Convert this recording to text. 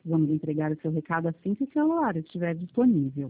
Vamos entregar o seu recado assim que o celular estiver disponível.